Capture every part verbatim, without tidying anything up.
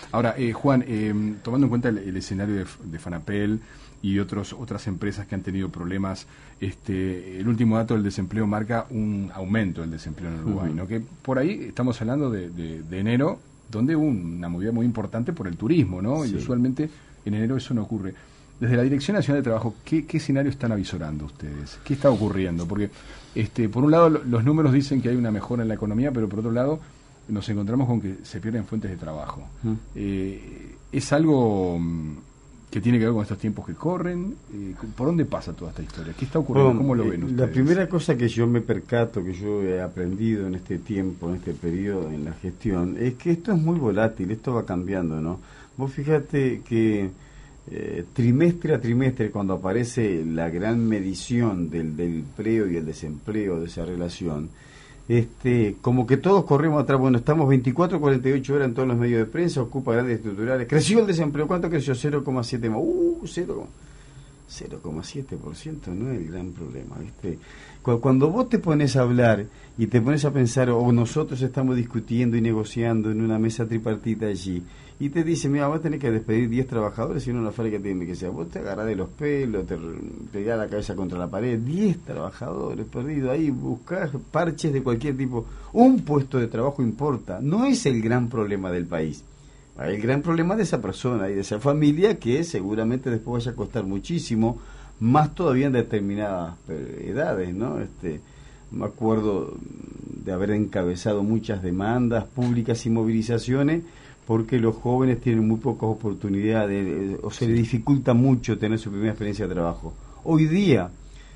Ahora, eh, Juan, eh, tomando en cuenta el, el escenario de, de Fanapel y otros otras empresas que han tenido problemas, este, el último dato del desempleo marca un aumento del desempleo en Uruguay, uh-huh. ¿no? Que por ahí estamos hablando de, de, de enero, donde hubo una movida muy importante por el turismo, ¿no? Sí. Y usualmente en enero eso no ocurre. Desde la Dirección Nacional de Trabajo, ¿qué, qué escenario están avisorando ustedes? ¿Qué está ocurriendo? Porque, este, por un lado, los números dicen que hay una mejora en la economía, pero por otro lado, nos encontramos con que se pierden fuentes de trabajo. Uh-huh. Eh, ¿Es algo que tiene que ver con estos tiempos que corren? Eh, ¿Por dónde pasa toda esta historia? ¿Qué está ocurriendo? Bueno, ¿Cómo lo ven ustedes? La primera cosa que yo me percato, que yo he aprendido en este tiempo, en este periodo, en la gestión, es que esto es muy volátil, esto va cambiando, ¿no? Vos fíjate que eh, trimestre a trimestre, cuando aparece la gran medición del, del empleo y el desempleo de esa relación, este como que todos corremos atrás. Bueno, estamos veinticuatro, cuarenta y ocho horas en todos los medios de prensa, ocupa grandes estructurales. Creció el desempleo, ¿cuánto creció? cero coma siete más. Uh, cero coma siete por ciento no es el gran problema, ¿viste? Cuando vos te pones a hablar y te pones a pensar, o nosotros estamos discutiendo y negociando en una mesa tripartita allí, y te dice, mira, vas a tener que despedir diez trabajadores, si no la fábrica tiene que ser. Vos te agarrás de los pelos, te pegás la cabeza contra la pared. diez trabajadores perdidos ahí, buscás parches de cualquier tipo. Un puesto de trabajo importa, no es el gran problema del país. El gran problema de esa persona y de esa familia, que seguramente después vaya a costar muchísimo, más todavía en determinadas edades, ¿no? Este, me acuerdo de haber encabezado muchas demandas públicas y movilizaciones, porque los jóvenes tienen muy pocas oportunidades, o se les dificulta mucho tener su primera experiencia de trabajo. Hoy día,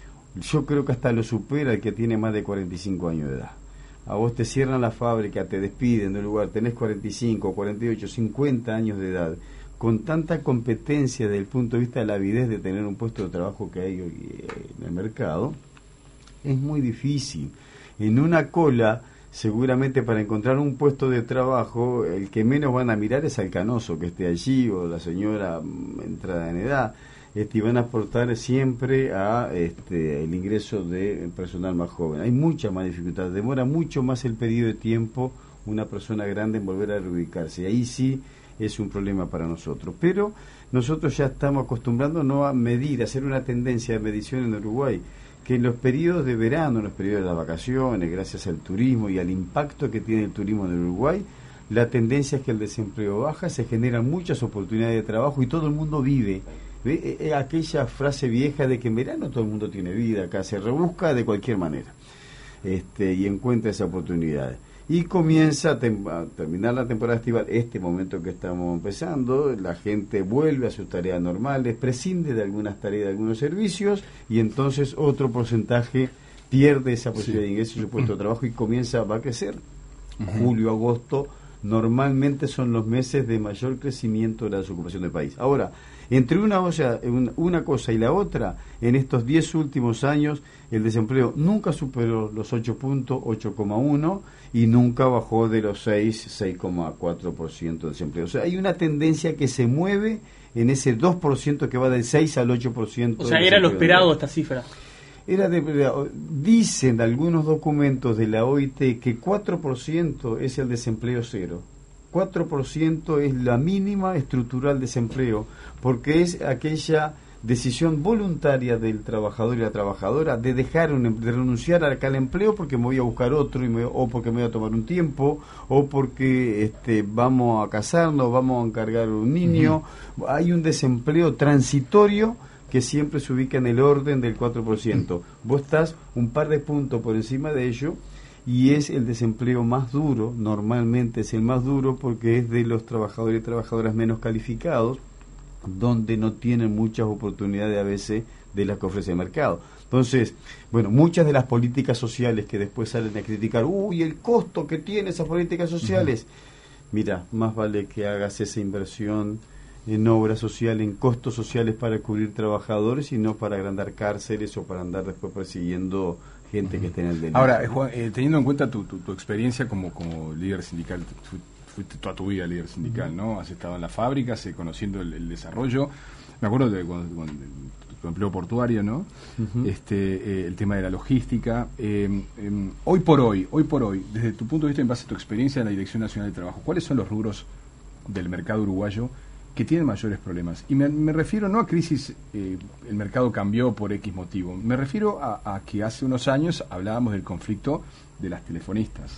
yo creo que hasta lo supera el que tiene más de cuarenta y cinco años de edad. A vos te cierran la fábrica, te despiden del lugar, tenés cuarenta y cinco, cuarenta y ocho, cincuenta años de edad, con tanta competencia desde el punto de vista de la avidez de tener un puesto de trabajo que hay hoy en el mercado, es muy difícil. En una cola, seguramente para encontrar un puesto de trabajo, el que menos van a mirar es al canoso que esté allí, o la señora entrada en edad, este, y van a aportar siempre a este el ingreso de personal más joven. Hay mucha más dificultad, demora mucho más el periodo de tiempo una persona grande en volver a reubicarse, y ahí sí es un problema para nosotros. Pero nosotros ya estamos acostumbrándonos a medir, a hacer una tendencia de medición en Uruguay, que en los periodos de verano, en los periodos de las vacaciones, gracias al turismo y al impacto que tiene el turismo en Uruguay, la tendencia es que el desempleo baja, se generan muchas oportunidades de trabajo y todo el mundo vive. ¿Ve? Es aquella frase vieja de que en verano todo el mundo tiene vida, acá se rebusca de cualquier manera, este, y encuentra esas oportunidades. Y comienza a, tem- a terminar la temporada estival, este momento que estamos empezando, la gente vuelve a sus tareas normales, prescinde de algunas tareas, de algunos servicios, y entonces otro porcentaje pierde esa posibilidad sí. de ingreso y su puesto de trabajo, y comienza, va a crecer. Uh-huh. Julio, agosto, normalmente son los meses de mayor crecimiento de la desocupación del país. Ahora, entre una, o sea, una cosa y la otra, en estos diez últimos años, el desempleo nunca superó los ocho puntos, ocho coma uno, y nunca bajó de los seis, seis coma cuatro por ciento de desempleo. O sea, hay una tendencia que se mueve en ese dos por ciento que va del seis al ocho por ciento. O sea, era lo esperado esta cifra. Era de, dicen algunos documentos de la O I T que cuatro por ciento es el desempleo cero. cuatro por ciento es la mínima estructural desempleo, porque es aquella decisión voluntaria del trabajador y la trabajadora de dejar un, de renunciar acá al empleo porque me voy a buscar otro, y me, o porque me voy a tomar un tiempo, o porque este, vamos a casarnos, vamos a encargar un niño. Uh-huh. Hay un desempleo transitorio que siempre se ubica en el orden del cuatro por ciento. Uh-huh. Vos estás un par de puntos por encima de ello, y es el desempleo más duro, normalmente es el más duro porque es de los trabajadores y trabajadoras menos calificados, donde no tienen muchas oportunidades a veces de las que ofrece el mercado. Entonces, bueno, muchas de las políticas sociales que después salen a criticar, uy, el costo que tiene esas políticas sociales, uh-huh. mira, más vale que hagas esa inversión en obra social, en costos sociales para cubrir trabajadores y no para agrandar cárceles o para andar después persiguiendo gente uh-huh. que esté en el delito. Ahora, Juan, eh, teniendo en cuenta tu, tu, tu experiencia como, como líder sindical, tu, fuiste toda tu vida líder sindical, ¿no? Has estado en las fábricas, eh, conociendo el, el desarrollo. Me acuerdo de cuando, cuando tu empleo portuario, ¿no? Uh-huh. Este, eh, el tema de la logística. Eh, eh, hoy por hoy, hoy por hoy, desde tu punto de vista, en base a tu experiencia en la Dirección Nacional de Trabajo, ¿cuáles son los rubros del mercado uruguayo que tienen mayores problemas. Y me, me refiero no a crisis, eh, el mercado cambió por X motivo, me refiero a, a que hace unos años hablábamos del conflicto de las telefonistas.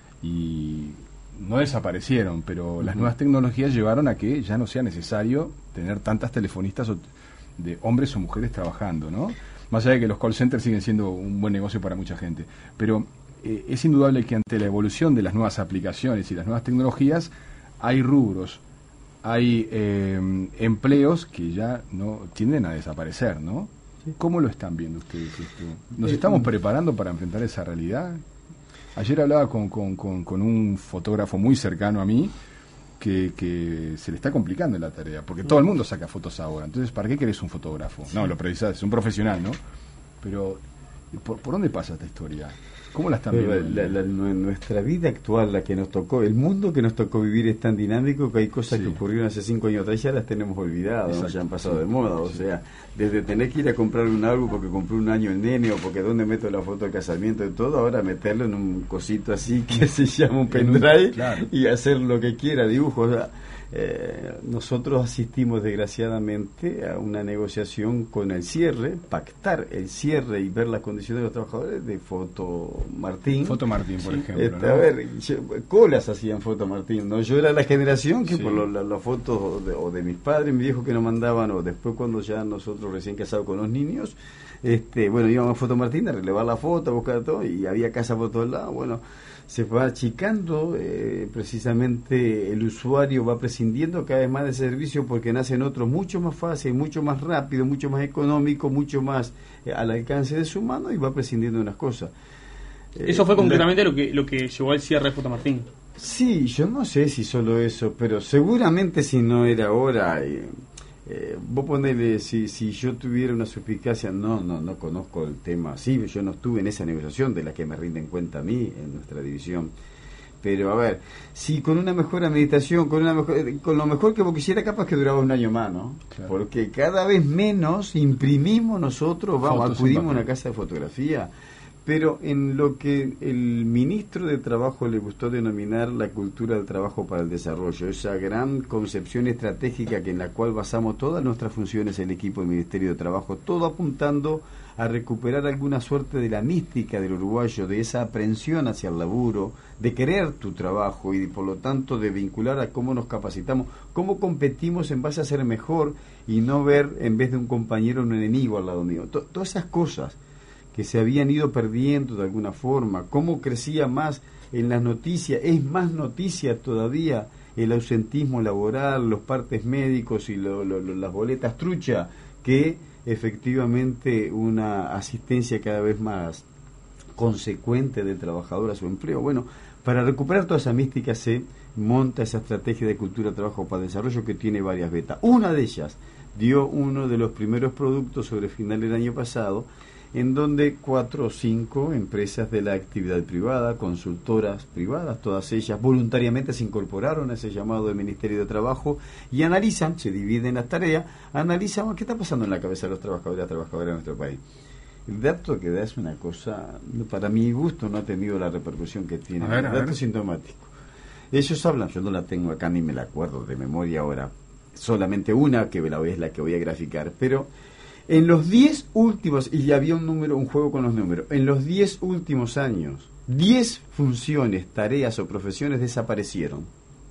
Y no desaparecieron, pero uh-huh. las nuevas tecnologías llevaron a que ya no sea necesario tener tantas telefonistas o, de hombres o mujeres trabajando, ¿no? Más allá de que los call centers siguen siendo un buen negocio para mucha gente. Pero eh, es indudable que ante la evolución de las nuevas aplicaciones y las nuevas tecnologías, hay rubros, hay eh, empleos que ya no tienden a desaparecer, ¿no? Sí. ¿Cómo lo están viendo ustedes esto? ¿Nos eh, estamos preparando para enfrentar esa realidad? Ayer hablaba con, con, con, con un fotógrafo muy cercano a mí que, que se le está complicando la tarea, porque todo el mundo saca fotos ahora. Entonces, ¿para qué querés un fotógrafo? Sí. No, lo precisás, es un profesional, ¿no? Pero, ¿por, por dónde pasa esta historia? ¿Cómo la están viendo? La, la, la, nuestra vida actual, la que nos tocó, el mundo que nos tocó vivir es tan dinámico que hay cosas sí. que ocurrieron hace cinco años atrás ya las tenemos olvidadas, ¿no? Ya han pasado sí. de moda, o sí. sea, desde tener que ir a comprar un álbum porque compré un año el nene o porque dónde meto la foto de casamiento y todo, ahora meterlo en un cosito así que se llama un pendrive claro. y hacer lo que quiera, dibujos, o sea, Eh, nosotros asistimos desgraciadamente a una negociación con el cierre, pactar el cierre y ver las condiciones de los trabajadores de Foto Martín. Foto Martín, por sí. ejemplo. Este, ¿no? A ver, yo, colas hacían Foto Martín, ¿no? Yo era la generación que sí. por las lo, fotos de, o de mis padres, mis viejos que nos mandaban, o después cuando ya nosotros recién casados con los niños, este, bueno, íbamos a Foto Martín a relevar la foto, a buscar todo, y había casa por todos lados, bueno. Se va achicando, eh, precisamente el usuario va prescindiendo cada vez más de ese servicio porque nacen otros mucho más fácil, mucho más rápido, mucho más económico, mucho más eh, al alcance de su mano y va prescindiendo de unas cosas. Eso eh, fue concretamente lo, lo que lo que llevó al cierre de Foto Martín. Sí, yo no sé si solo eso, pero seguramente si no era ahora... Eh, Eh, vos ponele, si, si yo tuviera una suspicacia, no, no, no conozco el tema, sí, yo no estuve en esa negociación de la que me rinden cuenta a mí en nuestra división, pero a ver, si con una mejor administración, con una mejor, con lo mejor que vos quisieras, capaz que duraba un año más, ¿no? Claro. Porque cada vez menos imprimimos nosotros, vamos, Fotos acudimos a una casa de fotografía. Pero en lo que el ministro de Trabajo le gustó denominar la cultura del trabajo para el desarrollo, esa gran concepción estratégica que en la cual basamos todas nuestras funciones, el equipo del Ministerio de Trabajo, todo apuntando a recuperar alguna suerte de la mística del uruguayo, de esa aprensión hacia el laburo, de querer tu trabajo y por lo tanto de vincular a cómo nos capacitamos, cómo competimos en base a ser mejor y no ver en vez de un compañero un enemigo al lado mío. T- todas esas cosas que se habían ido perdiendo de alguna forma, cómo crecía más en las noticias, es más noticia todavía el ausentismo laboral, los partes médicos y lo, lo, lo, las boletas trucha, que efectivamente una asistencia cada vez más consecuente del trabajador a su empleo. Bueno, para recuperar toda esa mística se monta esa estrategia de cultura, trabajo para desarrollo que tiene varias betas. Una de ellas dio uno de los primeros productos sobre final del año pasado, en donde cuatro o cinco empresas de la actividad privada, consultoras privadas, todas ellas voluntariamente se incorporaron a ese llamado del Ministerio de Trabajo y analizan, se dividen las tareas, analizan qué está pasando en la cabeza de los trabajadores y las trabajadoras de nuestro país. El dato que da es una cosa, para mi gusto no ha tenido la repercusión que tiene, ver, el dato sintomático. Ellos hablan, yo no la tengo acá ni me la acuerdo de memoria ahora, solamente una que la voy, es la que voy a graficar, pero en los diez últimos, y ya había un número, un juego con los números, en los diez últimos años, diez funciones, tareas o profesiones desaparecieron.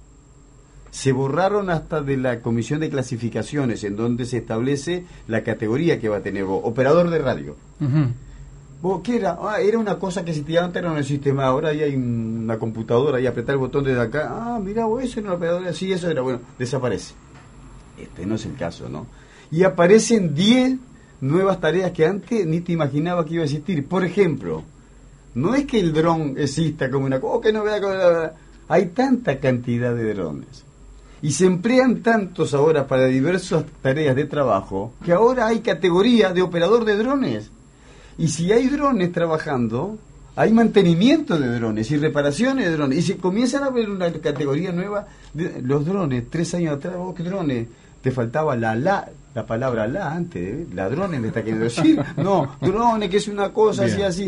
Se borraron hasta de la comisión de clasificaciones, en donde se establece la categoría que va a tener vos, operador de radio. Uh-huh. ¿Vos qué era? Ah, era una cosa que existía antes, era en el sistema, ahora ya hay una computadora y apretar el botón desde acá, ah, mirá vos, eso era un operador, sí, eso era, bueno, desaparece. Este no es el caso, ¿no? Y aparecen diez nuevas tareas que antes ni te imaginaba que iba a existir. Por ejemplo, no es que el dron exista como una cosa, oh, que no vea, hay tanta cantidad de drones y se emplean tantos ahora para diversas tareas de trabajo que ahora hay categoría de operador de drones. Y si hay drones trabajando, hay mantenimiento de drones y reparaciones de drones. Y se comienzan a ver una categoría nueva de los drones. Tres años atrás, oh, ¿qué drones? Te faltaba la la, la palabra la antes, ¿eh? Ladrones me está queriendo decir. No, drones, que es una cosa así, así.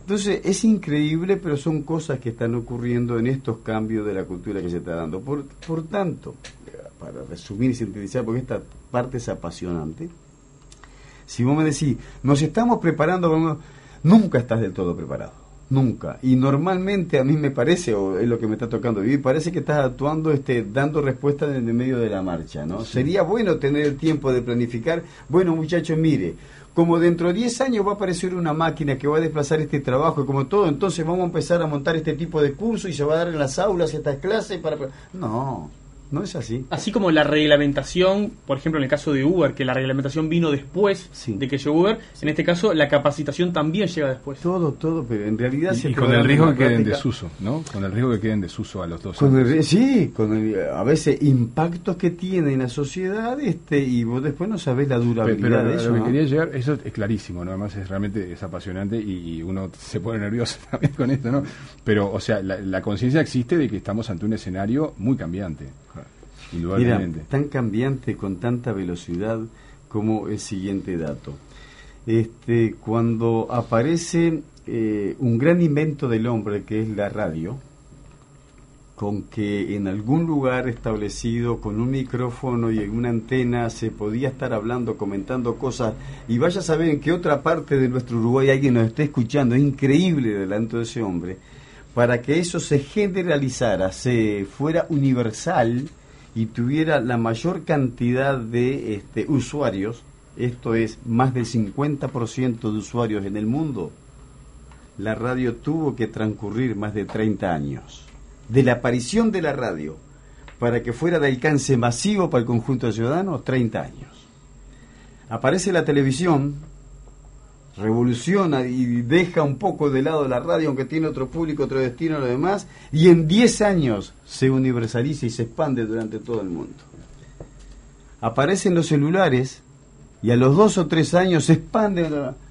Entonces, es increíble, pero son cosas que están ocurriendo en estos cambios de la cultura que se está dando. Por, por tanto, para resumir y sintetizar, porque esta parte es apasionante, si vos me decís, nos estamos preparando, nunca estás del todo preparado. Nunca. Y normalmente a mí me parece, o es lo que me está tocando vivir, parece que estás actuando, este, dando respuesta en el medio de la marcha, ¿no? Sí. Sería bueno tener el tiempo de planificar. Bueno, muchachos, mire, como dentro de diez años va a aparecer una máquina que va a desplazar este trabajo, y como todo, entonces vamos a empezar a montar este tipo de curso y se va a dar en las aulas estas clases para... No, no es así. Así como la reglamentación, por ejemplo en el caso de Uber, que la reglamentación vino después sí. de que llegó Uber, en este caso la capacitación también llega después. Todo, todo, pero en realidad... Y, se y con el riesgo que queden en desuso, ¿no? Con el riesgo que queden en desuso a los dos con el, Sí, con el, a veces impactos que tiene en la sociedad, este y vos después no sabés la durabilidad pero, pero de eso. Lo que ¿no? quería llegar, eso es clarísimo, ¿no? Además es realmente es apasionante y, y uno se pone nervioso también con esto, ¿no? Pero, o sea, la, la conciencia existe de que estamos ante un escenario muy cambiante. Mira, tan cambiante con tanta velocidad como el siguiente dato. Este, cuando aparece eh, un gran invento del hombre que es la radio, con que en algún lugar establecido con un micrófono y en una antena se podía estar hablando, comentando cosas, y vaya a saber en qué otra parte de nuestro Uruguay alguien nos esté escuchando. Es increíble delante de ese hombre. Para que eso se generalizara, se fuera universal y tuviera la mayor cantidad de este, usuarios, esto es, más del cincuenta por ciento de usuarios en el mundo, la radio tuvo que transcurrir más de treinta años. De la aparición de la radio para que fuera de alcance masivo para el conjunto de ciudadanos, treinta años. Aparece la televisión, revoluciona y deja un poco de lado la radio, aunque tiene otro público, otro destino, lo demás, y en diez años se universaliza y se expande durante todo el mundo. Aparecen los celulares y a los dos o tres años se expande.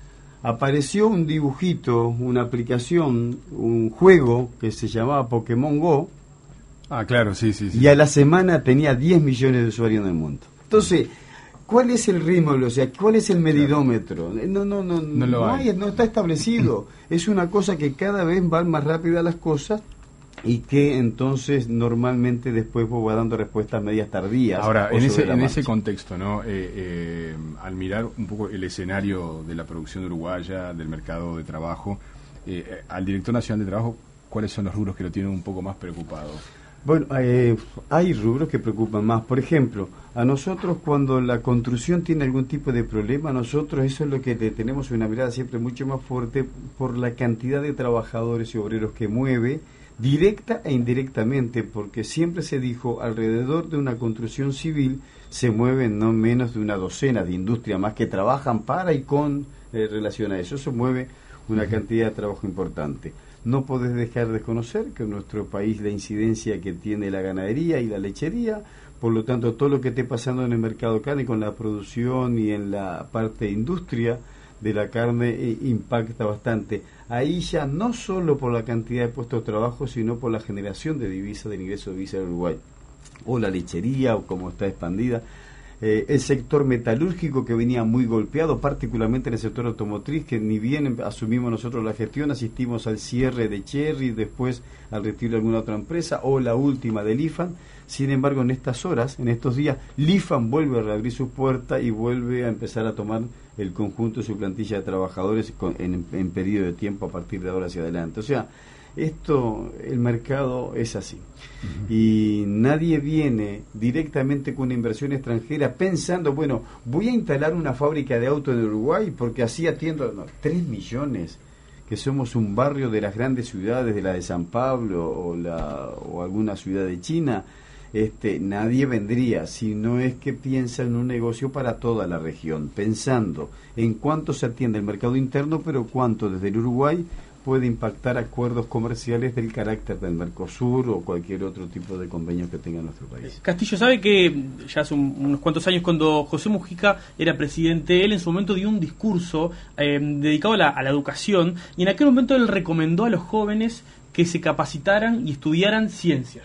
Apareció un dibujito, una aplicación, un juego que se llamaba Pokémon Go. Ah, claro, sí, sí, sí. Y a la semana tenía diez millones de usuarios en el mundo. Entonces, ¿cuál es el ritmo de velocidad? ¿Cuál es el medidómetro? No, no, no, no, no, hay. Hay, no está establecido. Es una cosa que cada vez van más rápidas las cosas y que entonces normalmente después vos vas dando respuestas medias tardías. Ahora, en ese en ese contexto, ¿no? Eh, eh, al mirar un poco el escenario de la producción uruguaya, del mercado de trabajo, eh, al director nacional de trabajo, ¿cuáles son los rubros que lo tienen un poco más preocupado? Bueno, eh, hay rubros que preocupan más. Por ejemplo, a nosotros cuando la construcción tiene algún tipo de problema, nosotros eso es lo que tenemos una mirada siempre mucho más fuerte por la cantidad de trabajadores y obreros que mueve, directa e indirectamente, porque siempre se dijo alrededor de una construcción civil se mueven no menos de una docena de industrias más que trabajan para y con eh, relación a eso. Eso mueve una cantidad de trabajo importante. No podés dejar de conocer que en nuestro país la incidencia que tiene la ganadería y la lechería, por lo tanto todo lo que esté pasando en el mercado carne con la producción y en la parte industria de la carne eh, impacta bastante. Ahí ya no solo por la cantidad de puestos de trabajo, sino por la generación de divisas, del ingreso de divisas del Uruguay. O la lechería, o como está expandida. Eh, el sector metalúrgico que venía muy golpeado, particularmente en el sector automotriz, que ni bien asumimos nosotros la gestión, asistimos al cierre de Cherry, después al retiro de alguna otra empresa, o la última del I F A N. Sin embargo, en estas horas, en estos días, el I F A N vuelve a reabrir su puerta y vuelve a empezar a tomar el conjunto de su plantilla de trabajadores con, en, en periodo de tiempo a partir de ahora hacia adelante. O sea, esto, el mercado es así. Uh-huh. Y nadie viene directamente con una inversión extranjera pensando, bueno, voy a instalar una fábrica de autos en Uruguay porque así atiendo no, tres millones, que somos un barrio de las grandes ciudades, de la de San Pablo o, la, o alguna ciudad de China. Este, nadie vendría si no es que piensa en un negocio para toda la región, pensando en cuánto se atiende el mercado interno, pero cuánto desde el Uruguay puede impactar acuerdos comerciales del carácter del Mercosur o cualquier otro tipo de convenio que tenga nuestro país. Castillo, sabe que ya hace un, unos cuantos años, cuando José Mujica era presidente, él en su momento dio un discurso eh, dedicado a la, a la educación, y en aquel momento él recomendó a los jóvenes que se capacitaran y estudiaran ciencias.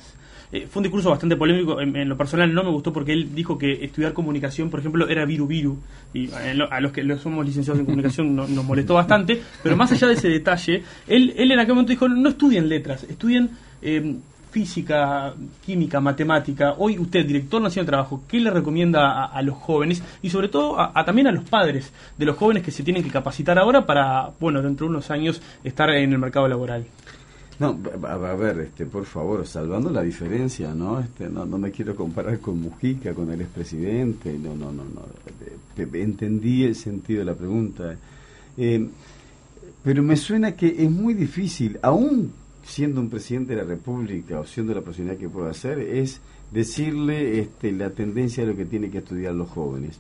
Eh, fue un discurso bastante polémico, en, en lo personal no me gustó porque él dijo que estudiar comunicación, por ejemplo, era viru viru, y a, lo, a los que lo somos licenciados en comunicación no, nos molestó bastante, pero más allá de ese detalle, él, él en aquel momento dijo, no estudien letras, estudien eh, física, química, matemática. Hoy usted, director nacional de trabajo, ¿qué le recomienda a, a los jóvenes y sobre todo a, a también a los padres de los jóvenes que se tienen que capacitar ahora para, bueno, dentro de unos años estar en el mercado laboral? No, a, a ver, este, por favor, salvando la diferencia, ¿no? Este, no, no me quiero comparar con Mujica, con el expresidente, no, no, no, no. Entendí el sentido de la pregunta, eh, pero me suena que es muy difícil, aún siendo un presidente de la República o siendo la posibilidad que pueda hacer, es decirle este, la tendencia de lo que tienen que estudiar los jóvenes.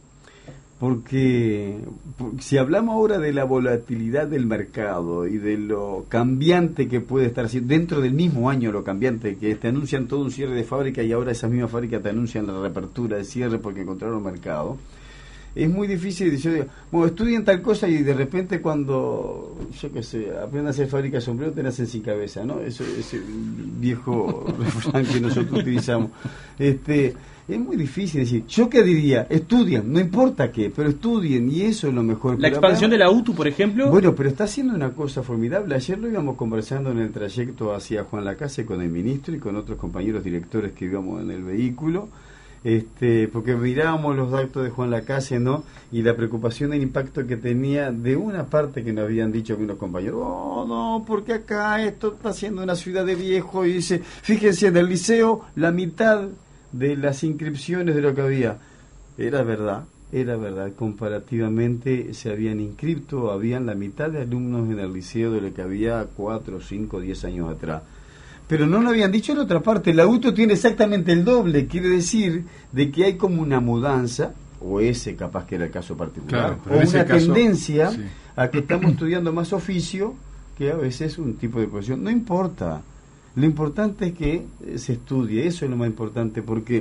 Porque, porque si hablamos ahora de la volatilidad del mercado y de lo cambiante que puede estar así, dentro del mismo año lo cambiante, que te anuncian todo un cierre de fábrica y ahora esas mismas fábricas te anuncian la reapertura de cierre porque encontraron mercado, es muy difícil decir, bueno, estudien tal cosa y de repente cuando, yo qué sé, aprendan a hacer fábrica de sombrero te nacen sin cabeza, ¿no? Eso es el viejo refrán que nosotros utilizamos. Este, es muy difícil decir, yo qué diría, estudien, no importa qué, pero estudien y eso es lo mejor. La pero expansión acá, de la U T U, por ejemplo. Bueno, pero está haciendo una cosa formidable. Ayer lo íbamos conversando en el trayecto hacia Juan Lacase con el ministro y con otros compañeros directores que íbamos en el vehículo. Este, porque mirábamos los datos de Juan Lacase, ¿no? Y la preocupación del impacto que tenía de una parte que nos habían dicho algunos compañeros, oh, no, porque acá esto está siendo una ciudad de viejos, y dice, fíjense, en el liceo la mitad de las inscripciones de lo que había, era verdad, era verdad, comparativamente se habían inscrito, habían la mitad de alumnos en el liceo de lo que había cuatro, cinco, diez años atrás. Pero no lo habían dicho en otra parte, la U T U tiene exactamente el doble, quiere decir de que hay como una mudanza, o ese capaz que era el caso particular, claro, o una caso, tendencia sí, a que estamos estudiando más oficio que a veces un tipo de profesión. No importa, lo importante es que se estudie, eso es lo más importante, porque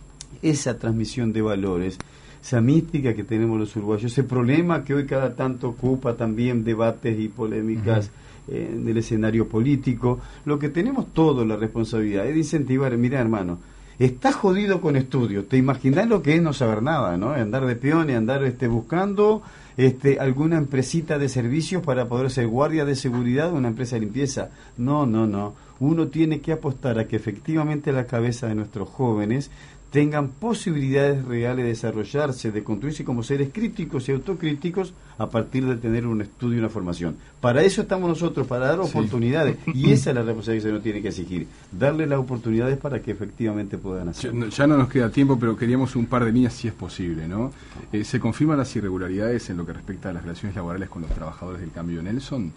esa transmisión de valores, esa mística que tenemos los uruguayos, ese problema que hoy cada tanto ocupa también debates y polémicas, uh-huh, en el escenario político, lo que tenemos todos la responsabilidad es de incentivar. Mira, hermano, estás jodido con estudios, te imaginas lo que es no saber nada, ¿no? Andar de peón y andar este buscando este alguna empresita de servicios para poder ser guardia de seguridad de una empresa de limpieza. No, no, no. Uno tiene que apostar a que efectivamente la cabeza de nuestros jóvenes tengan posibilidades reales de desarrollarse, de construirse como seres críticos y autocríticos a partir de tener un estudio y una formación. Para eso estamos nosotros, para dar oportunidades, sí, y esa es la responsabilidad que se nos tiene que exigir, darle las oportunidades para que efectivamente puedan hacer. Ya, ya no nos queda tiempo, pero queríamos un par de líneas si es posible, ¿no? Eh, ¿Se confirman las irregularidades en lo que respecta a las relaciones laborales con los trabajadores del cambio Nelson?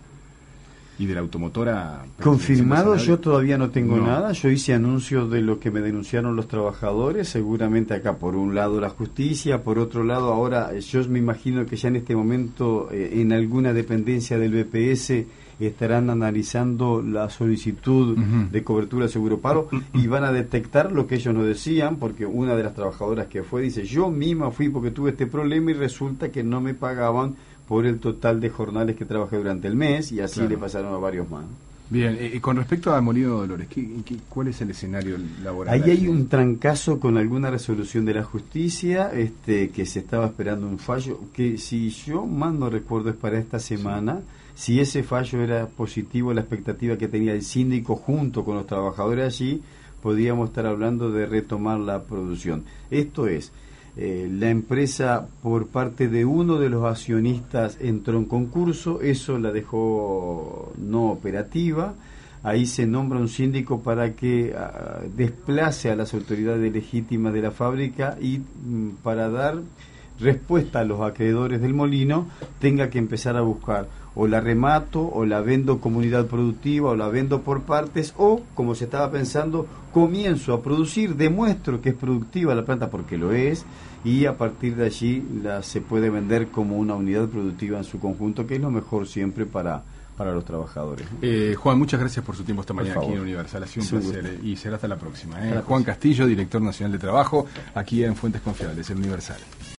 ¿Y de la automotora? Confirmado yo todavía no tengo no. nada. Yo hice anuncios de lo que me denunciaron los trabajadores, seguramente acá por un lado la justicia, por otro lado ahora yo me imagino que ya en este momento eh, en alguna dependencia del B P S estarán analizando la solicitud uh-huh. de cobertura de seguro paro y van a detectar lo que ellos nos decían, porque una de las trabajadoras que fue dice, yo misma fui porque tuve este problema y resulta que no me pagaban por el total de jornales que trabajé durante el mes, y así claro. le pasaron a varios más. Bien, eh, con respecto a Molino de Dolores, ¿qué, qué, ¿cuál es el escenario laboral? Ahí hay un trancazo con alguna resolución de la justicia, este que se estaba esperando un fallo, que si yo mal no recuerdo es para esta semana. Sí. Si ese fallo era positivo, la expectativa que tenía el síndico junto con los trabajadores allí, podíamos estar hablando de retomar la producción. Esto es, Eh, la empresa por parte de uno de los accionistas entró en concurso, eso la dejó no operativa, ahí se nombra un síndico para que uh, desplace a las autoridades legítimas de la fábrica y mm, para dar respuesta a los acreedores del molino tenga que empezar a buscar o la remato o la vendo comunidad productiva o la vendo por partes o, como se estaba pensando, comienzo a producir, demuestro que es productiva la planta porque lo es y a partir de allí la, se puede vender como una unidad productiva en su conjunto, que es lo mejor siempre para para los trabajadores. Eh, Juan, muchas gracias por su tiempo esta mañana aquí en Universal. Ha sido un placer eh, y será hasta la próxima. Eh. Juan Castillo, director nacional de trabajo, aquí en Fuentes Confiables, en Universal.